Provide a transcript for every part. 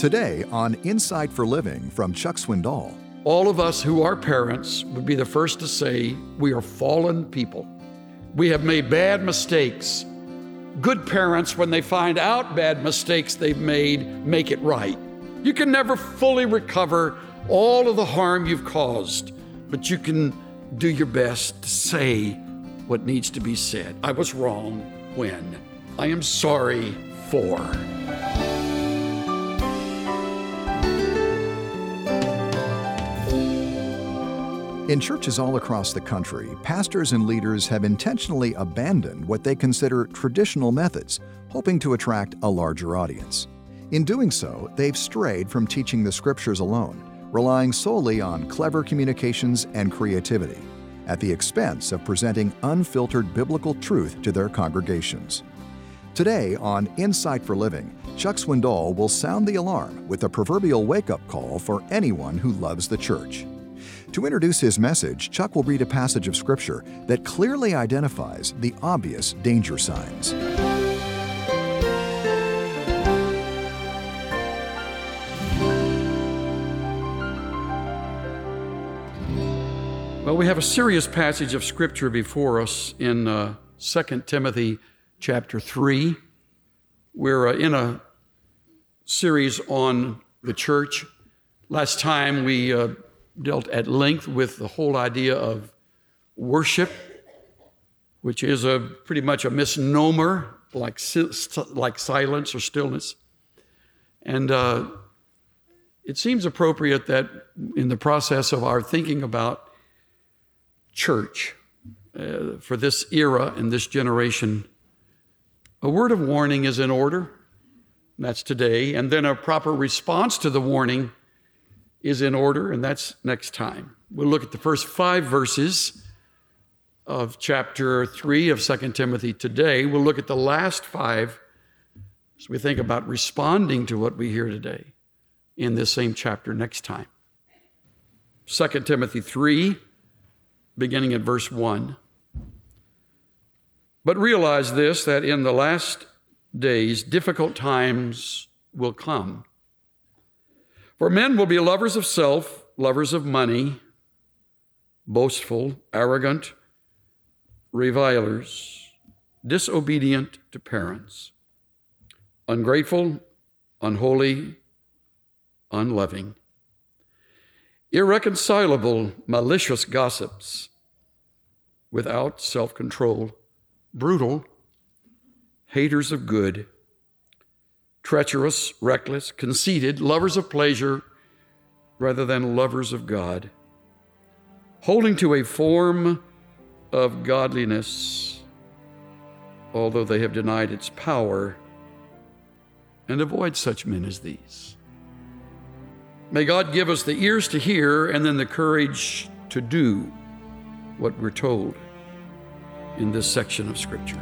Today on Insight for Living from Chuck Swindoll. All of us who are parents would be the first to say we are fallen people. We have made bad mistakes. Good parents, when they find out bad mistakes they've made, make it right. You can never fully recover all of the harm you've caused, but you can do your best to say what needs to be said. I was wrong when. I am sorry for. In churches all across the country, pastors and leaders have intentionally abandoned what they consider traditional methods, hoping to attract a larger audience. In doing so, they've strayed from teaching the Scriptures alone, relying solely on clever communications and creativity, at the expense of presenting unfiltered biblical truth to their congregations. Today on Insight for Living, Chuck Swindoll will sound the alarm with a proverbial wake-up call for anyone who loves the church. To introduce his message, Chuck will read a passage of Scripture that clearly identifies the obvious danger signs. Well, we have a serious passage of Scripture before us in 2 Timothy chapter 3. We're in a series on the church. Last time we dealt at length with the whole idea of worship, which is pretty much a misnomer, like silence or stillness. And it seems appropriate that in the process of our thinking about church for this era and this generation, a word of warning is in order. That's today. And then a proper response to the warning is in order, and that's next time. We'll look at the first 5 verses of chapter 3 of 2 Timothy today. We'll look at the last 5 as we think about responding to what we hear today in this same chapter next time. 2 Timothy 3, beginning at verse 1. But realize this, that in the last days, difficult times will come. For men will be lovers of self, lovers of money, boastful, arrogant, revilers, disobedient to parents, ungrateful, unholy, unloving, irreconcilable, malicious gossips, without self-control, brutal, haters of good, treacherous, reckless, conceited, lovers of pleasure rather than lovers of God, holding to a form of godliness, although they have denied its power, and avoid such men as these. May God give us the ears to hear and then the courage to do what we're told in this section of Scripture.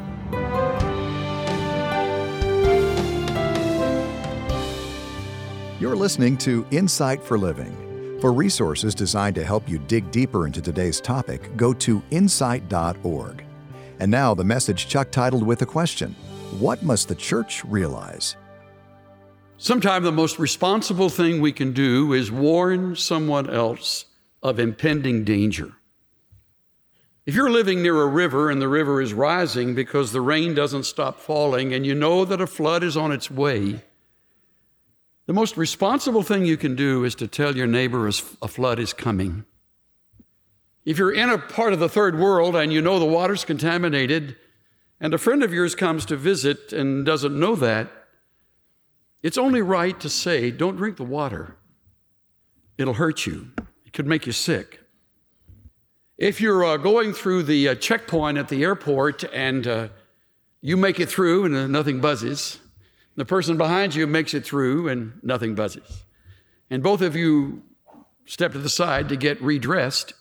You're listening to Insight for Living. For resources designed to help you dig deeper into today's topic, go to insight.org. And now the message Chuck titled with a question: what must the church realize? Sometimes the most responsible thing we can do is warn someone else of impending danger. If you're living near a river and the river is rising because the rain doesn't stop falling and you know that a flood is on its way, the most responsible thing you can do is to tell your neighbor a flood is coming. If you're in a part of the third world and you know the water's contaminated and a friend of yours comes to visit and doesn't know that, it's only right to say, don't drink the water. It'll hurt you. It could make you sick. If you're going through the checkpoint at the airport and you make it through and nothing buzzes, the person behind you makes it through and nothing buzzes, and both of you step to the side to get redressed,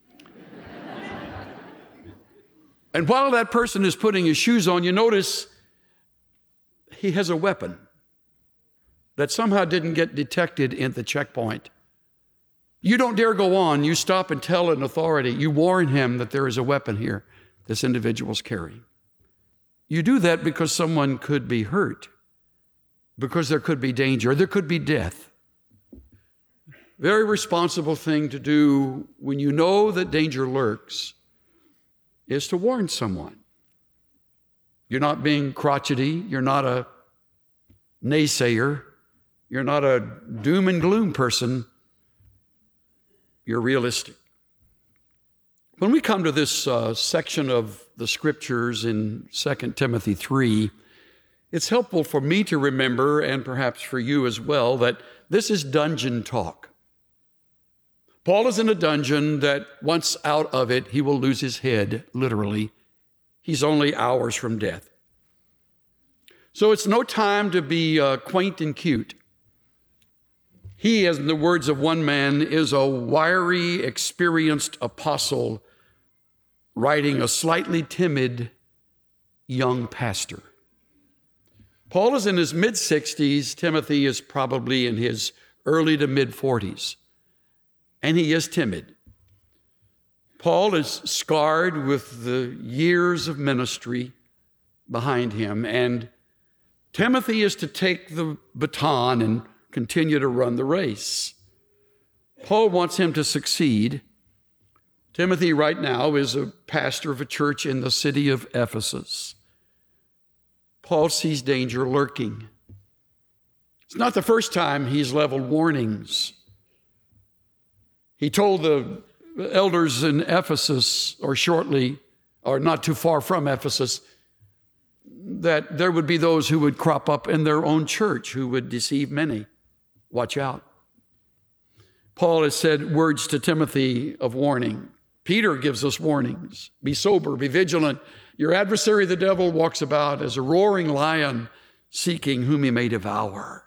and while that person is putting his shoes on, you notice he has a weapon that somehow didn't get detected at the checkpoint. You don't dare go on. You stop and tell an authority. You warn him that there is a weapon here this individual's carrying. You do that because someone could be hurt because there could be danger, there could be death. Very responsible thing to do when you know that danger lurks is to warn someone. You're not being crotchety. You're not a naysayer. You're not a doom and gloom person. You're realistic. When we come to this section of the scriptures in 2 Timothy 3, it's helpful for me to remember, and perhaps for you as well, that this is dungeon talk. Paul is in a dungeon that once out of it, he will lose his head, literally. He's only hours from death. So it's no time to be quaint and cute. He, as in the words of one man, is a wiry, experienced apostle writing a slightly timid young pastor. Paul is in his mid-60s. Timothy is probably in his early to mid-40s. And he is timid. Paul is scarred with the years of ministry behind him, and Timothy is to take the baton and continue to run the race. Paul wants him to succeed. Timothy right now is a pastor of a church in the city of Ephesus. Paul sees danger lurking. It's not the first time he's leveled warnings. He told the elders in Ephesus, or shortly, or not too far from Ephesus, that there would be those who would crop up in their own church who would deceive many. Watch out. Paul has said words to Timothy of warning. Peter gives us warnings. Be sober, be vigilant. Your adversary, the devil, walks about as a roaring lion, seeking whom he may devour.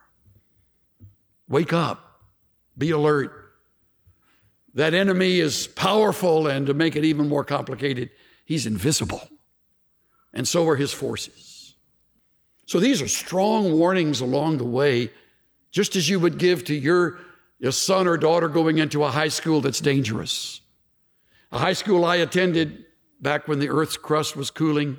Wake up. Be alert. That enemy is powerful, and to make it even more complicated, he's invisible. And so are his forces. So these are strong warnings along the way, just as you would give to your son or daughter going into a high school that's dangerous. A high school I attended back when the earth's crust was cooling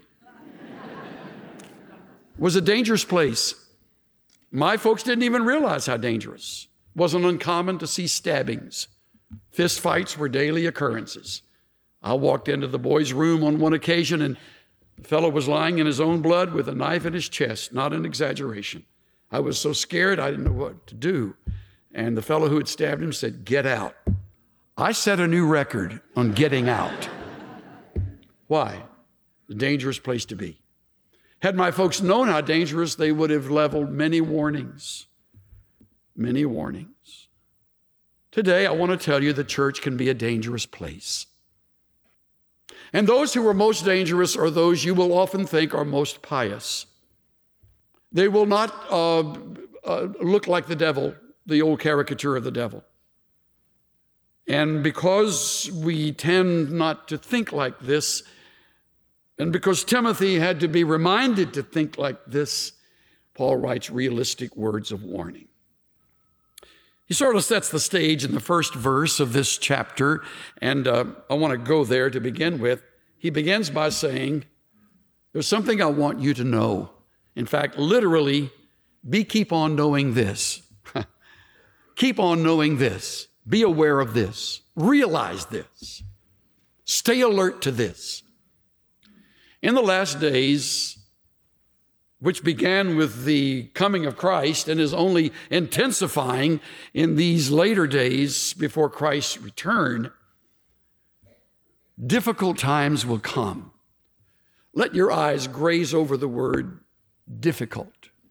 was a dangerous place. My folks didn't even realize how dangerous. It wasn't uncommon to see stabbings. Fist fights were daily occurrences. I walked into the boys' room on one occasion, and the fellow was lying in his own blood with a knife in his chest, not an exaggeration. I was so scared I didn't know what to do. And the fellow who had stabbed him said, "Get out." I set a new record on getting out. Why? A dangerous place to be. Had my folks known how dangerous, they would have leveled many warnings. Many warnings. Today, I want to tell you the church can be a dangerous place. And those who are most dangerous are those you will often think are most pious. They will not look like the devil, the old caricature of the devil. And because we tend not to think like this, and because Timothy had to be reminded to think like this, Paul writes realistic words of warning. He sort of sets the stage in the first verse of this chapter, and I want to go there to begin with. He begins by saying, there's something I want you to know. In fact, literally, keep on knowing this. Keep on knowing this. Be aware of this. Realize this. Stay alert to this. In the last days, which began with the coming of Christ and is only intensifying in these later days before Christ's return, difficult times will come. Let your eyes graze over the word difficult.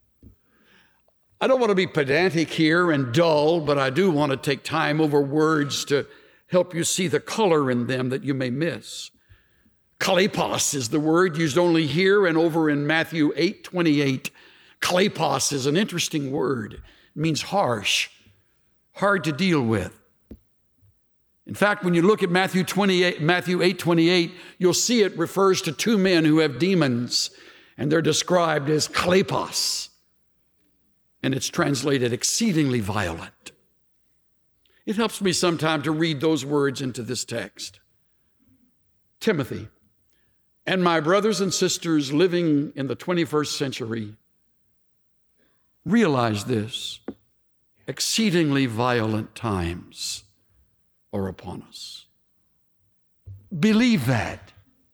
I don't want to be pedantic here and dull, but I do want to take time over words to help you see the color in them that you may miss. Kalepos is the word used only here and over in Matthew 8:28. Kalepos is an interesting word. It means harsh, hard to deal with. In fact, when you look at Matthew 8:28, you'll see it refers to two men who have demons, and they're described as kalepos. And it's translated exceedingly violent. It helps me sometimes to read those words into this text. Timothy, and my brothers and sisters living in the 21st century, realize this: exceedingly violent times are upon us. Believe that.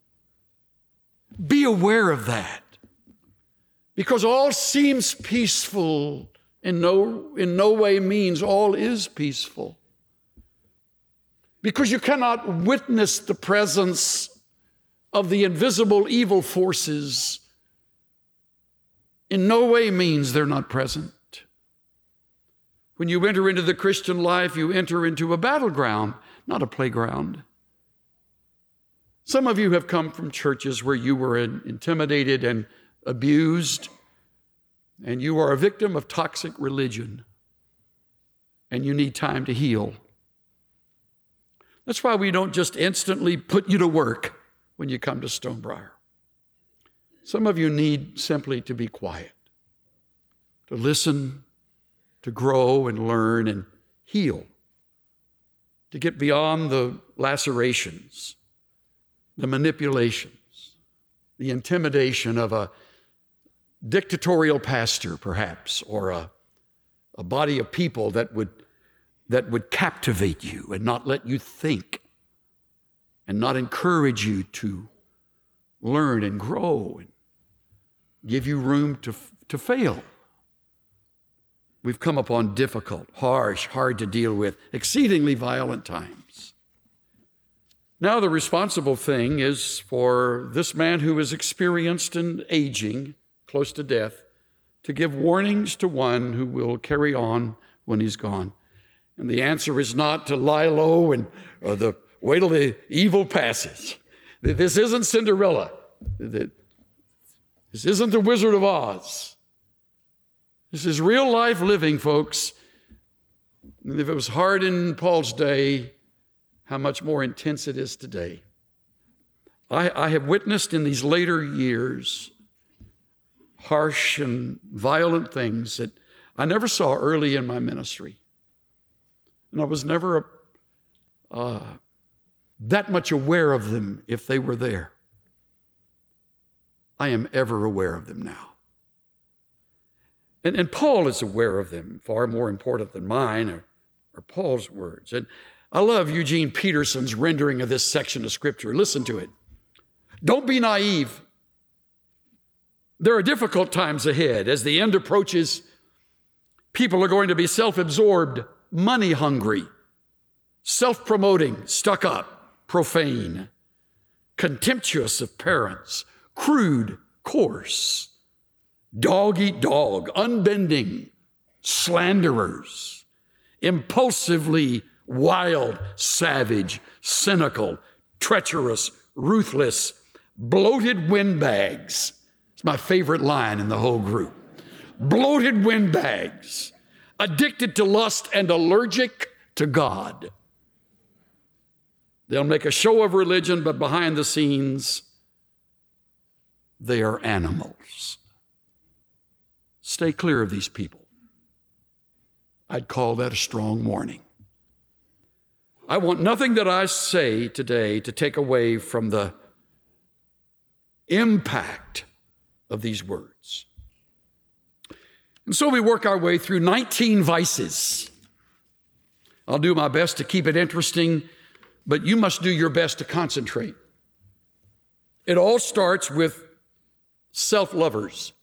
Be aware of that. Because all seems peaceful in no way means all is peaceful. Because you cannot witness the presence of the invisible evil forces in no way means they're not present. When you enter into the Christian life, you enter into a battleground, not a playground. Some of you have come from churches where you were intimidated and abused, and you are a victim of toxic religion, and you need time to heal. That's why we don't just instantly put you to work when you come to Stonebriar. Some of you need simply to be quiet, to listen, to grow and learn and heal, to get beyond the lacerations, the manipulations, the intimidation of a dictatorial pastor, perhaps, or a body of people that would captivate you and not let you think and not encourage you to learn and grow and give you room to fail. We've come upon difficult, harsh, hard to deal with, exceedingly violent times. Now the responsible thing is for this man who is experienced and aging, close to death, to give warnings to one who will carry on when he's gone. And the answer is not to lie low and wait till the evil passes. This isn't Cinderella. This isn't the Wizard of Oz. This is real life living, folks. And if it was hard in Paul's day, how much more intense it is today. I have witnessed in these later years harsh and violent things that I never saw early in my ministry. And I was never that much aware of them if they were there. I am ever aware of them now. And Paul is aware of them, far more important than mine or Paul's words. And I love Eugene Peterson's rendering of this section of Scripture. Listen to it. Don't be naive. There are difficult times ahead. As the end approaches, people are going to be self-absorbed, money-hungry, self-promoting, stuck up, profane, contemptuous of parents, crude, coarse, dog-eat-dog, unbending, slanderers, impulsively wild, savage, cynical, treacherous, ruthless, bloated windbags. It's my favorite line in the whole group. Bloated windbags, addicted to lust and allergic to God. They'll make a show of religion, but behind the scenes, they are animals. Stay clear of these people. I'd call that a strong warning. I want nothing that I say today to take away from the impact of these words. And so we work our way through 19 vices. I'll do my best to keep it interesting, but you must do your best to concentrate. It all starts with self-lovers.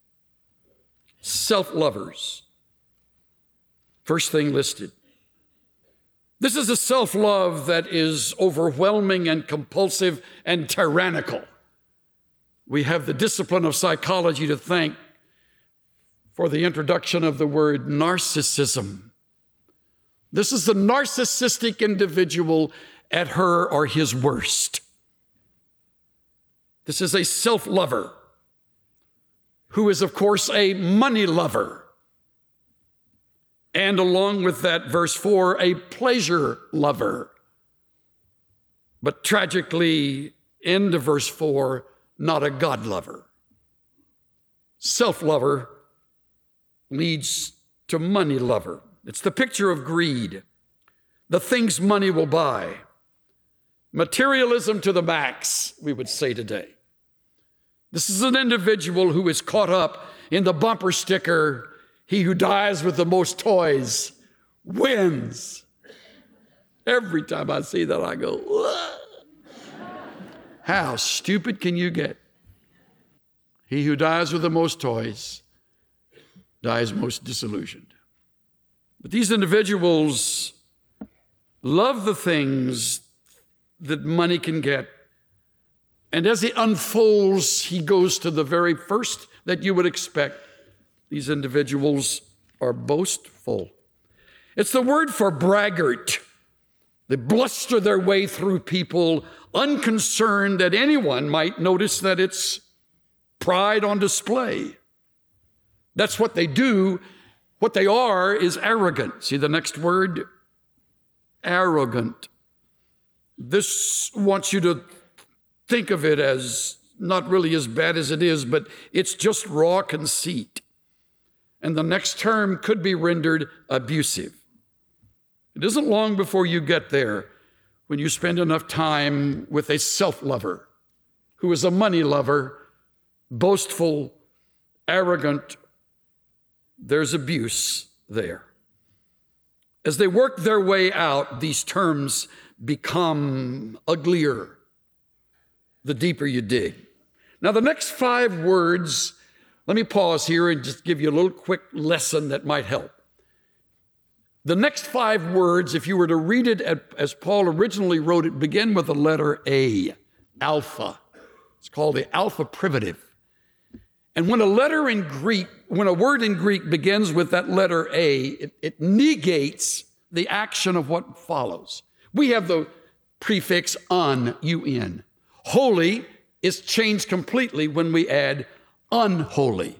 Self-lovers. First thing listed. This is a self-love that is overwhelming and compulsive and tyrannical. We have the discipline of psychology to thank for the introduction of the word narcissism. This is the narcissistic individual at her or his worst. This is a self-lover who is, of course, a money lover. And along with that, verse 4, a pleasure lover. But tragically, into verse 4, not a God lover. Self-lover leads to money lover. It's the picture of greed, the things money will buy. Materialism to the max, we would say today. This is an individual who is caught up in the bumper sticker, He who dies with the most toys wins. Every time I see that, I go, "Ugh." How stupid can you get? He who dies with the most toys dies most disillusioned. But these individuals love the things that money can get. And as it unfolds, he goes to the very first that you would expect. These individuals are boastful. It's the word for braggart. They bluster their way through people, unconcerned that anyone might notice that it's pride on display. That's what they do. What they are is arrogant. See the next word? Arrogant. This wants you to think of it as not really as bad as it is, but it's just raw conceit. And the next term could be rendered abusive. It isn't long before you get there when you spend enough time with a self-lover who is a money lover, boastful, arrogant. There's abuse there. As they work their way out, these terms become uglier the deeper you dig. Now, the next 5 words, let me pause here and just give you a little quick lesson that might help. The next 5 words, if you were to read it as Paul originally wrote it, begin with the letter A, alpha. It's called the alpha privative. And when a word in Greek begins with that letter A, it negates the action of what follows. We have the prefix un, un. Holy is changed completely when we add unholy.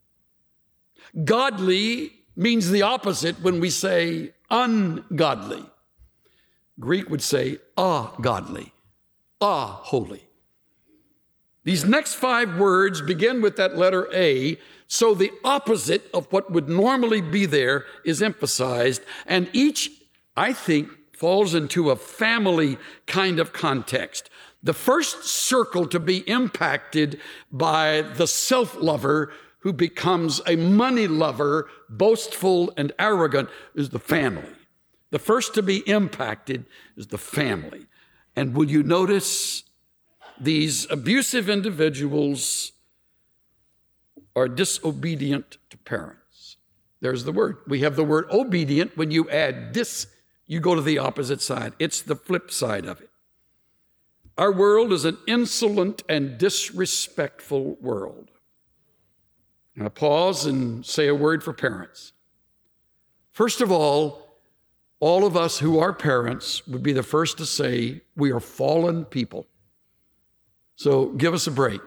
Godly means the opposite when we say ungodly. Greek would say godly, holy. These next 5 words begin with that letter A, so the opposite of what would normally be there is emphasized, and each, I think, falls into a family kind of context. The first circle to be impacted by the self-lover who becomes a money lover, boastful and arrogant, is the family. The first to be impacted is the family. And will you notice these abusive individuals are disobedient to parents? There's the word. We have the word obedient. When you add dis, you go to the opposite side. It's the flip side of it. Our world is an insolent and disrespectful world. Now pause and say a word for parents. First of all of us who are parents would be the first to say we are fallen people. So give us a break.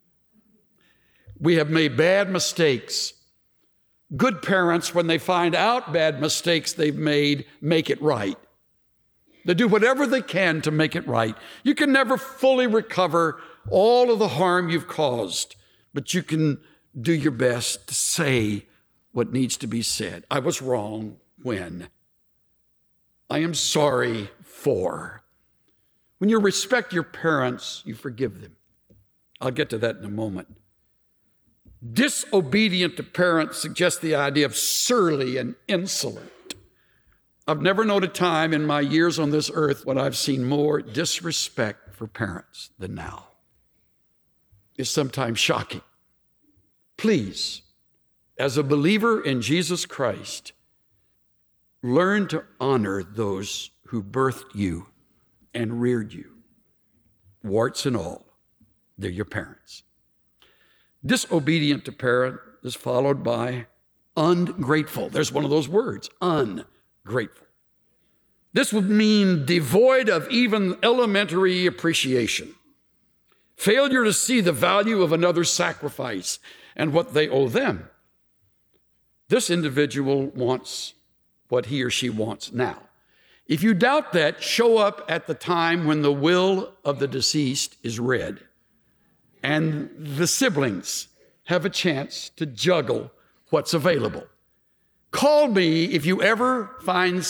We have made bad mistakes. Good parents, when they find out bad mistakes they've made, make it right. They do whatever they can to make it right. You can never fully recover all of the harm you've caused, but you can do your best to say what needs to be said. I was wrong when. I am sorry for. When you respect your parents, you forgive them. I'll get to that in a moment. Disobedient to parents suggests the idea of surly and insolent. I've never known a time in my years on this earth when I've seen more disrespect for parents than now. It's sometimes shocking. Please, as a believer in Jesus Christ, learn to honor those who birthed you and reared you. Warts and all, they're your parents. Disobedient to parent is followed by ungrateful. There's one of those words, ungrateful. This would mean devoid of even elementary appreciation. Failure to see the value of another's sacrifice and what they owe them. This individual wants what he or she wants now. If you doubt that, show up at the time when the will of the deceased is read and the siblings have a chance to juggle what's available. Call me if you ever find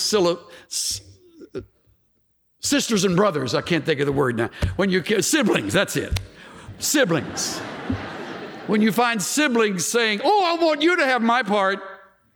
sisters and brothers. I can't think of the word now. Siblings, that's it. Siblings. When you find siblings saying, "Oh, I want you to have my part,"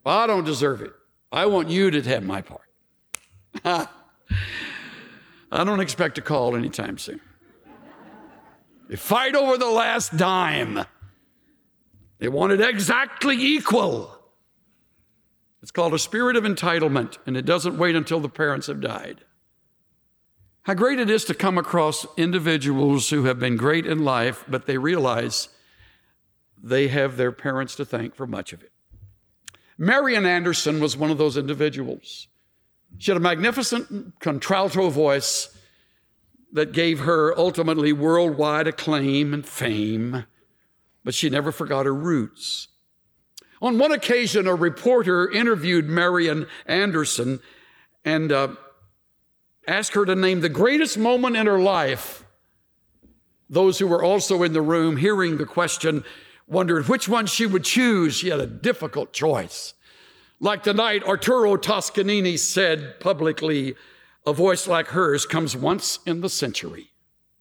I don't deserve it. I want you to have my part. I don't expect a call anytime soon. They fight over the last dime. They want it exactly equal. It's called a spirit of entitlement, and it doesn't wait until the parents have died. How great it is to come across individuals who have been great in life, but they realize they have their parents to thank for much of it. Marian Anderson was one of those individuals. She had a magnificent contralto voice that gave her ultimately worldwide acclaim and fame, but she never forgot her roots. On one occasion, a reporter interviewed Marian Anderson and asked her to name the greatest moment in her life. Those who were also in the room hearing the question wondered which one she would choose. She had a difficult choice. Like the night Arturo Toscanini said publicly, a voice like hers comes once in the century.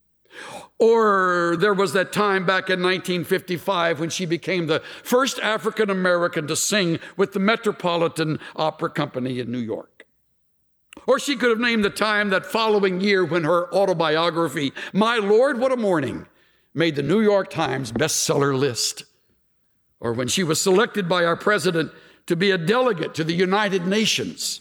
Or there was that time back in 1955 when she became the first African American to sing with the Metropolitan Opera Company in New York. Or she could have named the time that following year when her autobiography, My Lord, What a Morning, made the New York Times bestseller list. Or when she was selected by our president to be a delegate to the United Nations,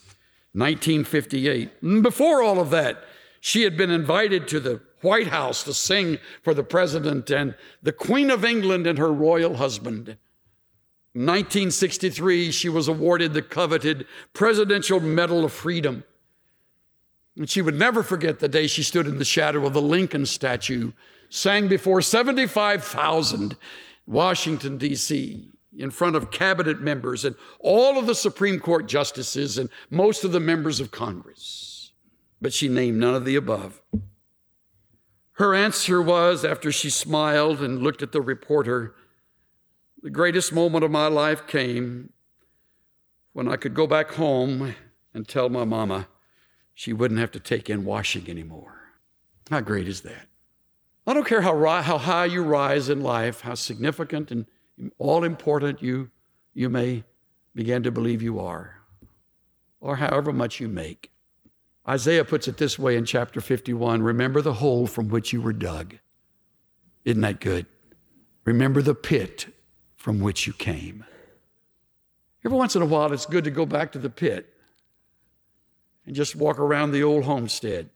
1958. And before all of that, she had been invited to the White House to sing for the president and the Queen of England and her royal husband. In 1963, she was awarded the coveted Presidential Medal of Freedom. And she would never forget the day she stood in the shadow of the Lincoln statue, sang before 75,000 Washington, D.C., in front of cabinet members and all of the Supreme Court justices and most of the members of Congress. But she named none of the above. Her answer was, after she smiled and looked at the reporter, the greatest moment of my life came when I could go back home and tell my mama she wouldn't have to take in washing anymore. How great is that? I don't care how high you rise in life, how significant and all important you may begin to believe you are, or however much you make. Isaiah puts it this way in chapter 51, remember the hole from which you were dug. Isn't that good? Remember the pit from which you came. Every once in a while, it's good to go back to the pit and just walk around the old homestead.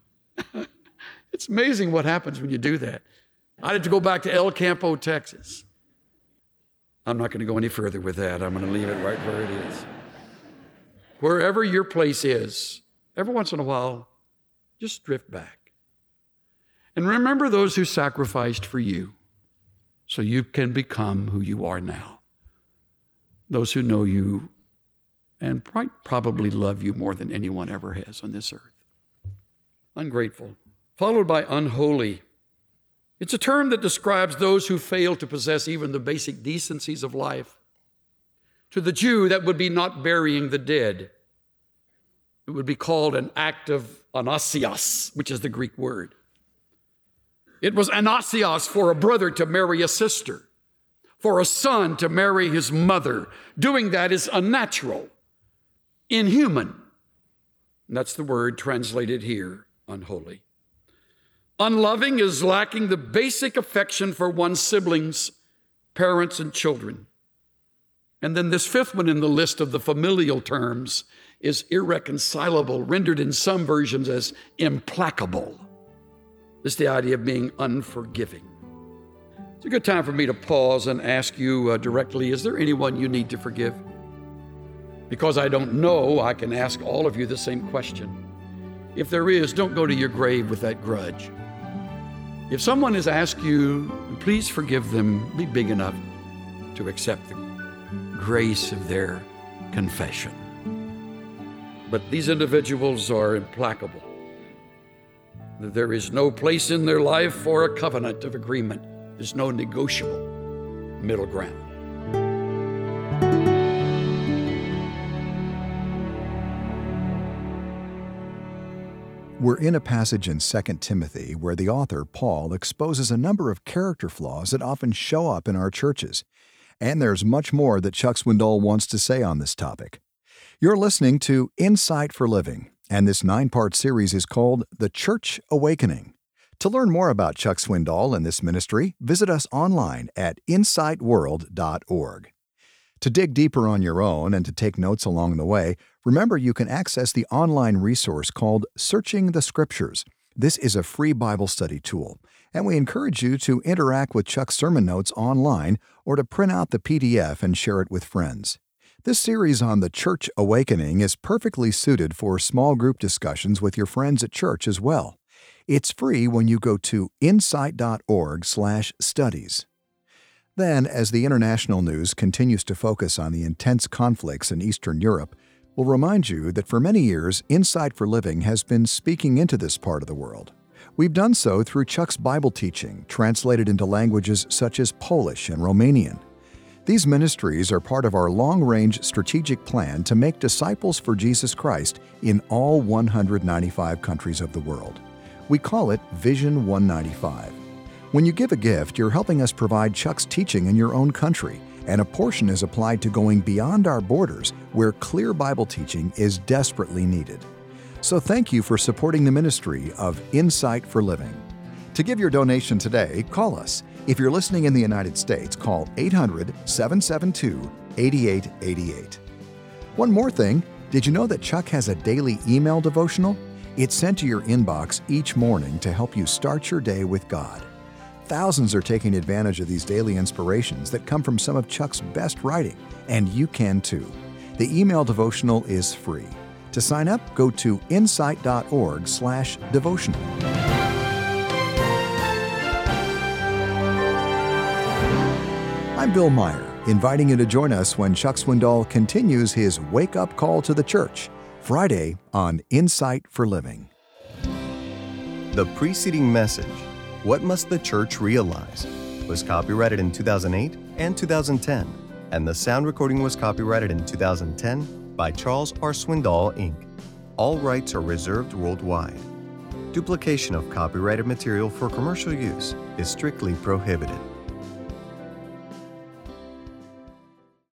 It's amazing what happens when you do that. I had to go back to El Campo, Texas. I'm not going to go any further with that. I'm going to leave it right where it is. Wherever your place is, every once in a while, just drift back. And remember those who sacrificed for you so you can become who you are now. Those who know you and probably love you more than anyone ever has on this earth. Ungrateful, followed by unholy. It's a term that describes those who fail to possess even the basic decencies of life. To the Jew, that would be not burying the dead. It would be called an act of anasios, which is the Greek word. It was anasios for a brother to marry a sister, for a son to marry his mother. Doing that is unnatural, inhuman. And that's the word translated here, unholy. Unloving is lacking the basic affection for one's siblings, parents, and children. And then this fifth one in the list of the familial terms is irreconcilable, rendered in some versions as implacable. It's the idea of being unforgiving. It's a good time for me to pause and ask you directly, is there anyone you need to forgive? Because I don't know, I can ask all of you the same question. If there is, don't go to your grave with that grudge. If someone has asked you, please forgive them, be big enough to accept the grace of their confession. But these individuals are implacable. There is no place in their life for a covenant of agreement. There's no negotiable middle ground. We're in a passage in 2 Timothy where the author, Paul, exposes a number of character flaws that often show up in our churches. And there's much more that Chuck Swindoll wants to say on this topic. You're listening to Insight for Living, and this 9-part series is called The Church Awakening. To learn more about Chuck Swindoll and this ministry, visit us online at insightworld.org. To dig deeper on your own and to take notes along the way, remember you can access the online resource called Searching the Scriptures. This is a free Bible study tool, and we encourage you to interact with Chuck's sermon notes online or to print out the PDF and share it with friends. This series on the Church Awakening is perfectly suited for small group discussions with your friends at church as well. It's free when you go to insight.org/studies. Then, as the international news continues to focus on the intense conflicts in Eastern Europe, we'll remind you that for many years, Insight for Living has been speaking into this part of the world. We've done so through Chuck's Bible teaching, translated into languages such as Polish and Romanian. These ministries are part of our long-range strategic plan to make disciples for Jesus Christ in all 195 countries of the world. We call it Vision 195. When you give a gift, you're helping us provide Chuck's teaching in your own country, and a portion is applied to going beyond our borders where clear Bible teaching is desperately needed. So thank you for supporting the ministry of Insight for Living. To give your donation today, call us. If you're listening in the United States, call 800-772-8888. One more thing, did you know that Chuck has a daily email devotional? It's sent to your inbox each morning to help you start your day with God. Thousands are taking advantage of these daily inspirations that come from some of Chuck's best writing, and you can too. The email devotional is free. To sign up, go to insight.org/devotional. I'm Bill Meyer, inviting you to join us when Chuck Swindoll continues his wake-up call to the church, Friday on Insight for Living. The preceding message, What Must the Church Realize?, was copyrighted in 2008 and 2010, and the sound recording was copyrighted in 2010 by Charles R. Swindoll, Inc. All rights are reserved worldwide. Duplication of copyrighted material for commercial use is strictly prohibited.